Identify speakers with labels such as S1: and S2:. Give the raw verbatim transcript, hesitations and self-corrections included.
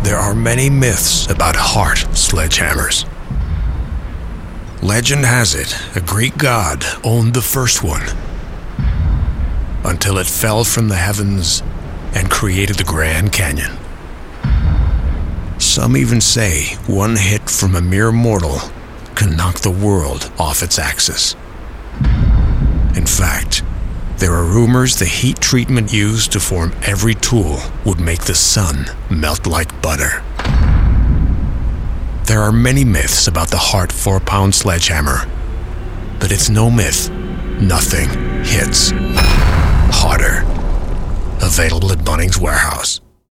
S1: There are many myths about heart sledgehammers. Legend has it a Greek god owned the first one, until it fell from the heavens and created the Grand Canyon. Some even say one hit from a mere mortal can knock the world off its axis. In fact, there are rumors the heat treatment used to form every tool would make the sun melt like butter. There are many myths about the Hart four-pound sledgehammer, but it's no myth. Nothing hits harder. Available at Bunnings Warehouse.